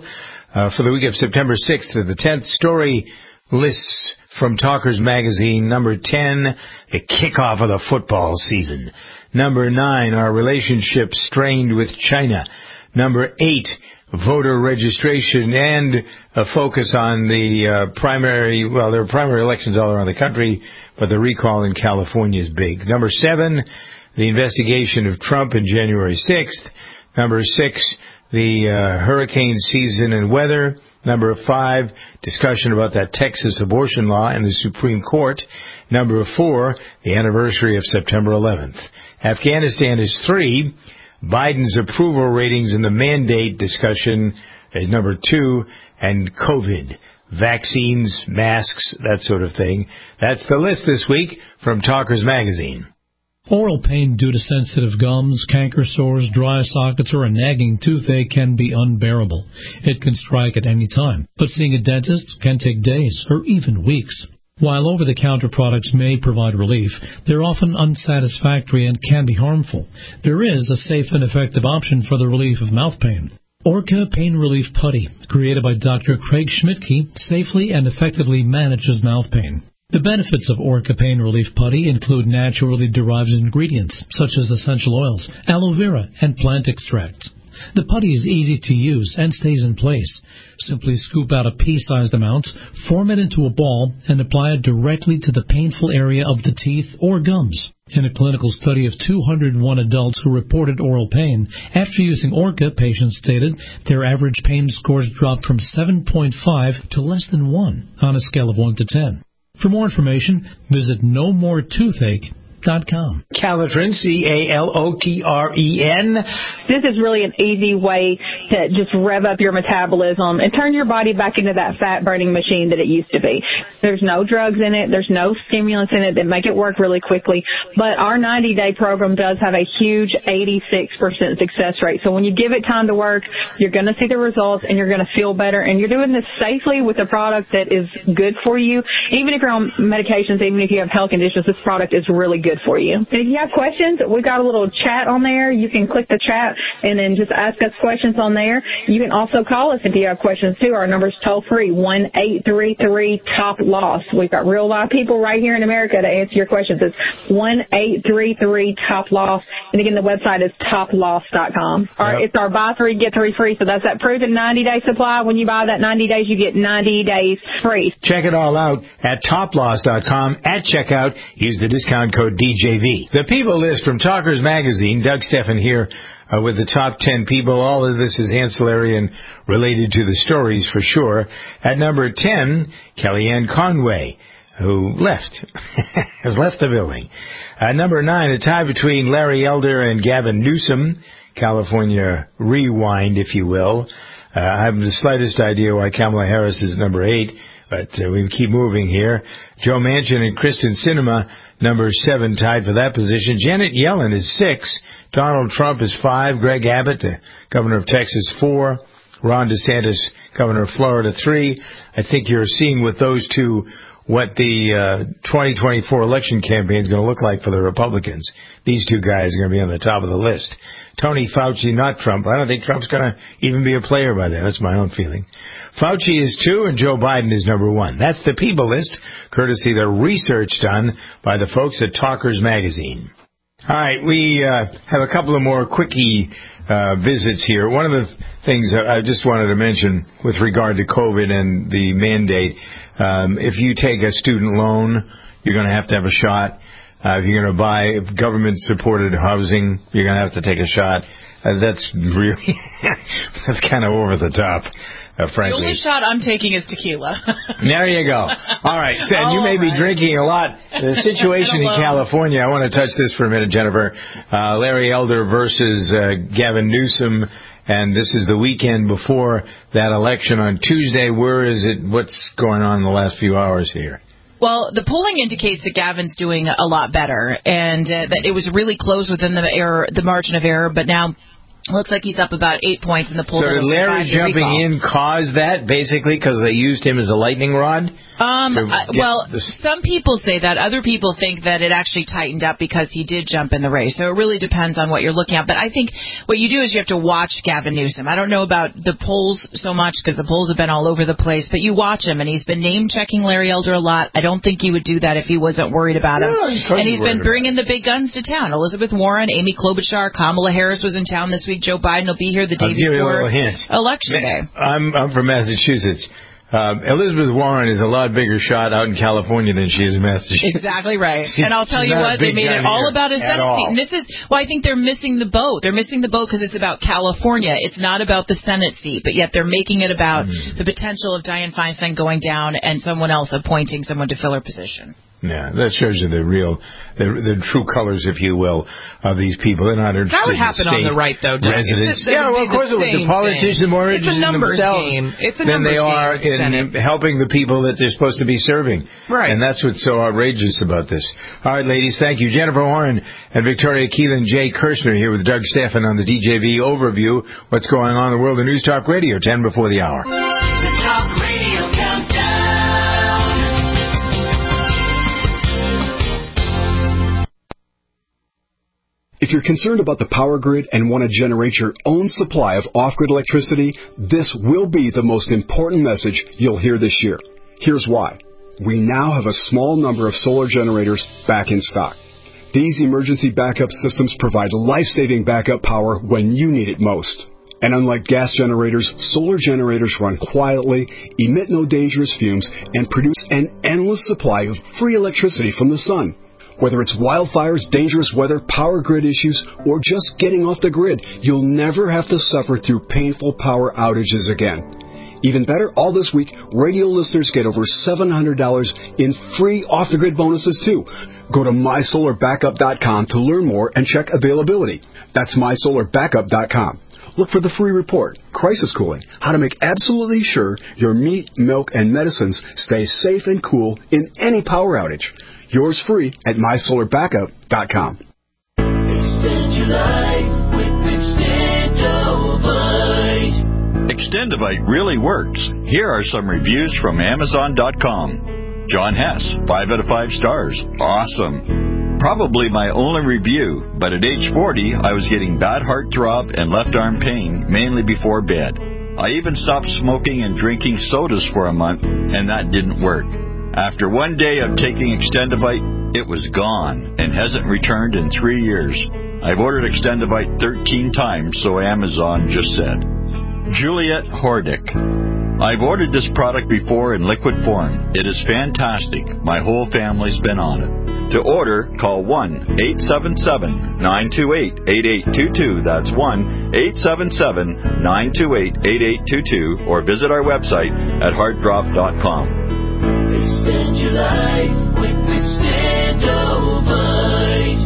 uh, for the week of September sixth to the tenth. Story lists from Talkers Magazine. Number ten, the kickoff of the football season. Number nine, our relationship strained with China. Number eight, voter registration and a focus on the uh, primary, well, there are primary elections all around the country, but the recall in California is big. Number seven, the investigation of Trump in January sixth. Number six, the uh, hurricane season and weather. Number five, discussion about that Texas abortion law and the Supreme Court. Number four, the anniversary of September eleventh. Afghanistan is three. Biden's approval ratings and the mandate discussion is number two. And COVID, vaccines, masks, that sort of thing. That's the list this week from Talkers Magazine. Oral pain due to sensitive gums, canker sores, dry sockets, or a nagging toothache can be unbearable. It can strike at any time, but seeing a dentist can take days or even weeks. While over-the-counter products may provide relief, they're often unsatisfactory and can be harmful. There is a safe and effective option for the relief of mouth pain. Orca Pain Relief Putty, created by Doctor Craig Schmidtke, safely and effectively manages mouth pain. The benefits of Orca Pain Relief Putty include naturally derived ingredients, such as essential oils, aloe vera, and plant extracts. The putty is easy to use and stays in place. Simply scoop out a pea-sized amount, form it into a ball, and apply it directly to the painful area of the teeth or gums. In a clinical study of two hundred one adults who reported oral pain, after using Orca, patients stated their average pain scores dropped from seven point five to less than one on a scale of one to ten. For more information, visit no more toothache dot com. Calotren, C A L O T R E N. This is really an easy way to just rev up your metabolism and turn your body back into that fat-burning machine that it used to be. There's no drugs in it. There's no stimulants in it that make it work really quickly. But our ninety-day program does have a huge eighty-six percent success rate. So when you give it time to work, you're going to see the results and you're going to feel better. And you're doing this safely with a product that is good for you. Even if you're on medications, even if you have health conditions, this product is really good for you. And if you have questions, we've got a little chat on there. You can click the chat and then just ask us questions on there. You can also call us if you have questions too. Our number's toll free, one eight three three top loss. We've got real live people right here in America to answer your questions. It's one eight three three top loss. And again, the website is top loss dot com. Our, yep. It's our buy three, get three free. So that's that proven ninety day supply. When you buy that ninety days, you get ninety days free. Check it all out at top loss dot com. At checkout, use the discount code D J V. The people list from Talkers Magazine. Doug Steffen here uh, with the top ten people. All of this is ancillary and related to the stories for sure. At number ten, Kellyanne Conway, who left, has left the building. At number nine, a tie between Larry Elder and Gavin Newsom. California rewind, if you will. Uh, I haven't the slightest idea why Kamala Harris is number eight. But uh, we keep moving here. Joe Manchin and Kristen Sinema, number seven, tied for that position. Janet Yellen is six. Donald Trump is five. Greg Abbott, the governor of Texas, four. Ron DeSantis, governor of Florida, three. I think you're seeing with those two what the uh, twenty twenty-four election campaign is going to look like for the Republicans. These two guys are going to be on the top of the list. Tony Fauci, not Trump. I don't think Trump's going to even be a player by then. That's my own feeling. Fauci is two, and Joe Biden is number one. That's the people list, courtesy of the research done by the folks at Talkers Magazine. All right, we uh, have a couple of more quickie uh, visits here. One of the things I just wanted to mention with regard to COVID and the mandate, um, if you take a student loan, you're going to have to have a shot. Uh, if you're going to buy government-supported housing, you're going to have to take a shot. Uh, that's really, that's kind of over the top, uh, frankly. The only shot I'm taking is tequila. There you go. All right, so, and you may right. be drinking a lot. The situation in California, I want to touch this for a minute, Jennifer. Uh, Larry Elder versus uh, Gavin Newsom, and this is the weekend before that election on Tuesday. Where is it? What's going on in the last few hours here? Well, the polling indicates that Gavin's doing a lot better, and uh, that it was really close within the error, the margin of error, but now Looks like he's up about eight points in the polls. So did Larry jumping in cause that, basically, because they used him as a lightning rod? Um, uh, well, some people say that. Other people think that it actually tightened up because he did jump in the race. So it really depends on what you're looking at. But I think what you do is you have to watch Gavin Newsom. I don't know about the polls so much because the polls have been all over the place. But you watch him, and he's been name-checking Larry Elder a lot. I don't think he would do that if he wasn't worried about him. Yeah, he and he's been bringing the big guns to town. Elizabeth Warren, Amy Klobuchar, Kamala Harris was in town this week. Joe Biden will be here the day I'll give you a before little hint. Election Ma- Day. I'm, I'm from Massachusetts. Uh, Elizabeth Warren is a lot bigger shot out in California than she is in Massachusetts. Exactly right. She's, and I'll tell you what, they made it all about a Senate seat. And this is why I think they're missing the boat. They're missing the boat because it's about California. It's not about the Senate seat, but yet they're making it about mm. the potential of Dianne Feinstein going down and someone else appointing someone to fill her position. Yeah, that shows you the real, the, the true colors, if you will, of these people. They're not interested that would in happen on the right, though. Residents. It, it, yeah, well, of course it would. The politicians are more interested in themselves game. It's a than they are game, in helping the people that they're supposed to be serving. Right. And that's what's so outrageous about this. All right, ladies, thank you. Jennifer Horn and Victoria Keelan, Jay Kirshner here with Doug Stephan on the D J V overview. What's going on in the world of News Talk Radio, ten before the hour. The Talk Radio Countdown. If you're concerned about the power grid and want to generate your own supply of off-grid electricity, this will be the most important message you'll hear this year. Here's why. We now have a small number of solar generators back in stock. These emergency backup systems provide life-saving backup power when you need it most. And unlike gas generators, solar generators run quietly, emit no dangerous fumes, and produce an endless supply of free electricity from the sun. Whether it's wildfires, dangerous weather, power grid issues, or just getting off the grid, you'll never have to suffer through painful power outages again. Even better, all this week, radio listeners get over seven hundred dollars in free off-the-grid bonuses, too. Go to my solar backup dot com to learn more and check availability. That's my solar backup dot com. Look for the free report, Crisis Cooling, how to make absolutely sure your meat, milk, and medicines stay safe and cool in any power outage. Yours free at my solar backup dot com. Extend your life with Extendovite. Extendovite really works. Here are some reviews from Amazon dot com. John Hess, five out of five stars. Awesome. Probably my only review, but at age forty, I was getting bad heart throb and left arm pain, mainly before bed. I even stopped smoking and drinking sodas for a month, and that didn't work. After one day of taking Extendovite, it was gone and hasn't returned in three years. I've ordered Extendovite thirteen times, so Amazon just said. Juliet Hordick. I've ordered this product before in liquid form. It is fantastic. My whole family's been on it. To order, call one eight seven seven, nine two eight, eight eight two two. That's one eight seven seven, nine two eight, eight eight two two, or visit our website at heart drop dot com. Extend your life with Extendovite.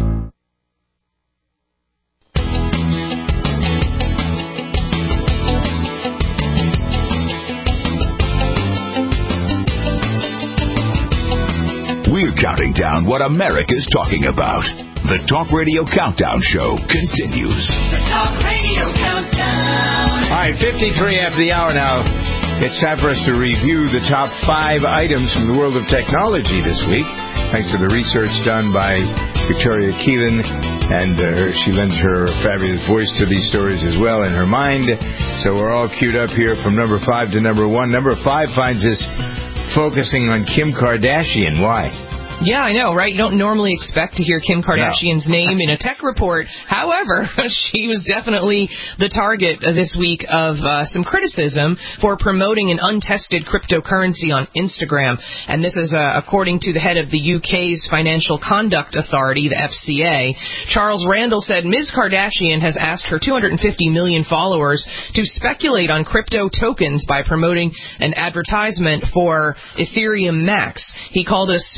We're counting down what America's talking about. The Talk Radio Countdown Show continues. The Talk Radio Countdown. All right, fifty-three after the hour now. It's time for us to review the top five items from the world of technology this week, thanks to the research done by Victoria Keelan, and uh, she lends her fabulous voice to these stories as well in her mind. So we're all queued up here from number five to number one. Number five finds us focusing on Kim Kardashian. Why? Yeah, I know, right? You don't normally expect to hear Kim Kardashian's no. name in a tech report. However, she was definitely the target this week of uh, some criticism for promoting an untested cryptocurrency on Instagram. And this is uh, according to the head of the U K's Financial Conduct Authority, the F C A. Charles Randall said Miz Kardashian has asked her two hundred fifty million followers to speculate on crypto tokens by promoting an advertisement for Ethereum Max. He called it a speculative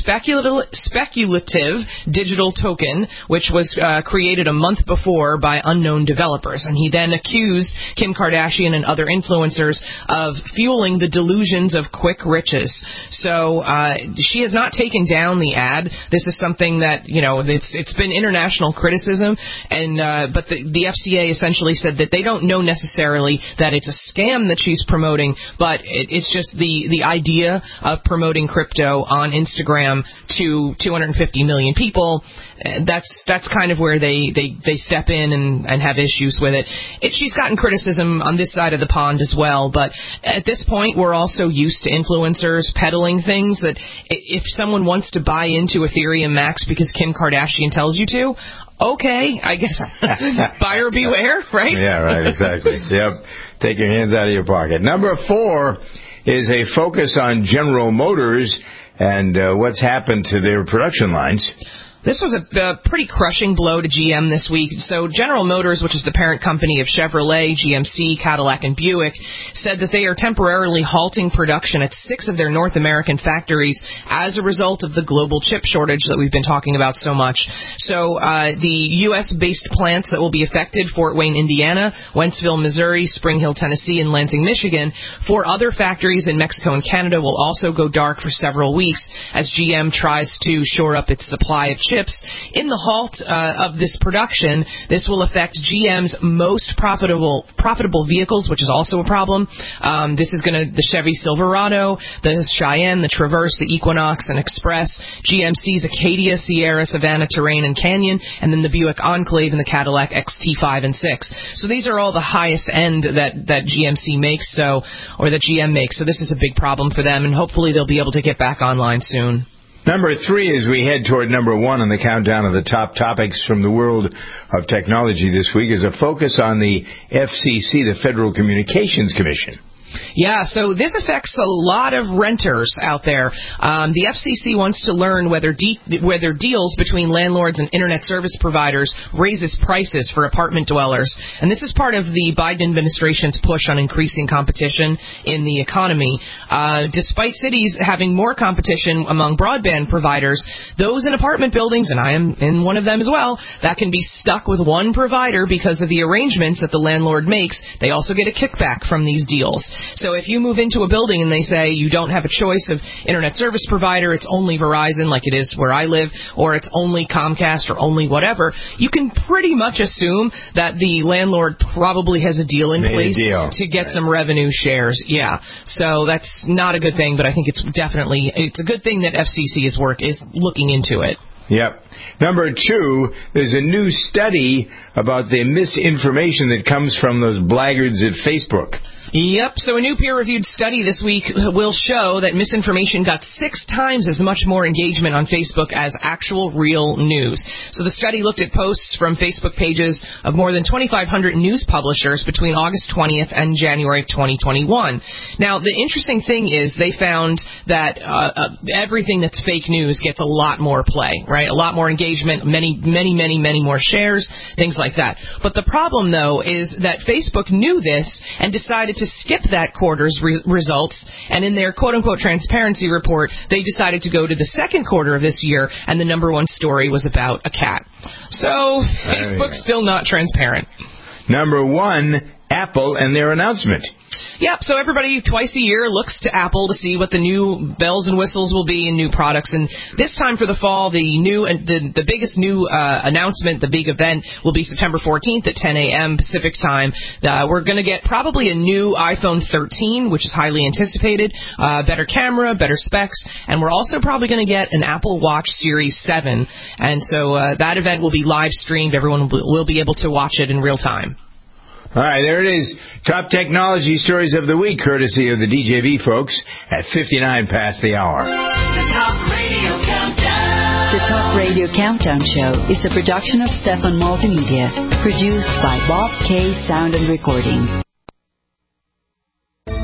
speculative, speculative digital token, which was uh, created a month before by unknown developers. And he then accused Kim Kardashian and other influencers of fueling the delusions of quick riches. So uh, she has not taken down the ad. This is something that, you know, it's it's been international criticism, and uh, but the, the F C A essentially said that they don't know necessarily that it's a scam that she's promoting, but it, it's just the, the idea of promoting crypto on Instagram to two hundred fifty million people. That's that's kind of where they, they, they step in and, and have issues with it. it. She's gotten criticism on this side of the pond as well, but at this point we're also used to influencers peddling things that if someone wants to buy into Ethereum Max because Kim Kardashian tells you to, okay, I guess buyer beware, right? Yeah, right, exactly. Yep. Take your hands out of your pocket. Number four is a focus on General Motors and uh, what's happened to their production lines. This was a, a pretty crushing blow to G M this week. So General Motors, which is the parent company of Chevrolet, G M C, Cadillac, and Buick, said that they are temporarily halting production at six of their North American factories as a result of the global chip shortage that we've been talking about so much. So uh, the U S-based plants that will be affected, Fort Wayne, Indiana, Wentzville, Missouri, Spring Hill, Tennessee, and Lansing, Michigan. Four other factories in Mexico and Canada will also go dark for several weeks as G M tries to shore up its supply of chips. In the halt uh, of this production, this will affect G M's most profitable profitable vehicles, which is also a problem. Um, this is going to the Chevy Silverado, the Cheyenne, the Traverse, the Equinox, and Express, G M C's Acadia, Sierra, Savannah, Terrain, and Canyon, and then the Buick Enclave and the Cadillac X T five and six. So these are all the highest end that, that G M C makes, so or that G M makes. So this is a big problem for them, and hopefully they'll be able to get back online soon. Number three, as we head toward number one on the countdown of the top topics from the world of technology this week, is a focus on the F C C, the Federal Communications Commission. Yeah, so this affects a lot of renters out there. Um, the F C C wants to learn whether de- whether deals between landlords and internet service providers raises prices for apartment dwellers. And this is part of the Biden administration's push on increasing competition in the economy. Uh, despite cities having more competition among broadband providers, those in apartment buildings, and I am in one of them as well, that can be stuck with one provider because of the arrangements that the landlord makes. They also get a kickback from these deals. So if you move into a building and they say you don't have a choice of internet service provider, it's only Verizon like it is where I live, or it's only Comcast or only whatever, you can pretty much assume that the landlord probably has a deal in Made place deal. to get some revenue shares. Yeah. So that's not a good thing, but I think it's definitely, it's a good thing that F C C's work is looking into it. Yep. Number two, there's a new study about the misinformation that comes from those blackguards at Facebook. Yep, so a new peer-reviewed study this week will show that misinformation got six times as much more engagement on Facebook as actual real news. So the study looked at posts from Facebook pages of more than twenty-five hundred news publishers between August twentieth and January of twenty twenty-one. Now, the interesting thing is they found that uh, uh, everything that's fake news gets a lot more play, right? A lot more engagement, many, many, many, many more shares, things like that. But the problem, though, is that Facebook knew this and decided to skip that quarter's re- results, and in their quote-unquote transparency report, they decided to go to the second quarter of this year, and the number one story was about a cat. So, Facebook's still not transparent. Number one, Apple and their announcement. Yep, so everybody twice a year looks to Apple to see what the new bells and whistles will be in new products. And this time for the fall, the new the, the biggest new uh, announcement, the big event, will be September fourteenth at ten a.m. Pacific time. Uh, we're going to get probably a new iPhone thirteen, which is highly anticipated, uh, better camera, better specs, and we're also probably going to get an Apple Watch Series seven. And so uh, that event will be live streamed. Everyone will be able to watch it in real time. All right, there it is. Top technology stories of the week, courtesy of the D J V folks at fifty-nine past the hour. The Talk Radio Countdown. The Talk Radio Countdown Show is a production of Stefan Multimedia, produced by Bob K. Sound and Recording.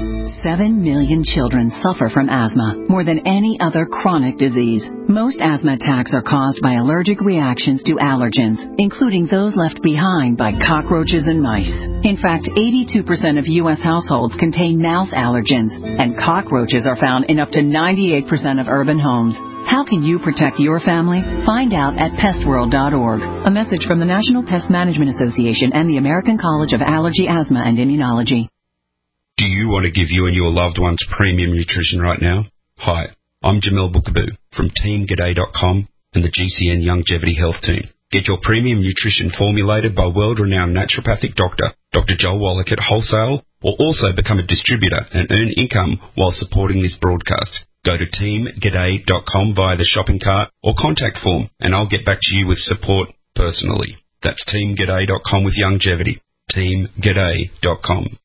seven million children suffer from asthma, more than any other chronic disease. Most asthma attacks are caused by allergic reactions to allergens, including those left behind by cockroaches and mice. In fact, eighty-two percent of U S households contain mouse allergens, and cockroaches are found in up to ninety-eight percent of urban homes. How can you protect your family? Find out at pest world dot org. A message from the National Pest Management Association and the American College of Allergy, Asthma, and Immunology. Do you want to give you and your loved ones premium nutrition right now? Hi, I'm Jamel Bookaboo from team g'day dot com and the G C N Longevity Health Team. Get your premium nutrition formulated by world-renowned naturopathic doctor, Doctor Joel Wallach at Wholesale, or also become a distributor and earn income while supporting this broadcast. Go to team g'day dot com via the shopping cart or contact form, and I'll get back to you with support personally. That's team g'day dot com with longevity. team g'day dot com.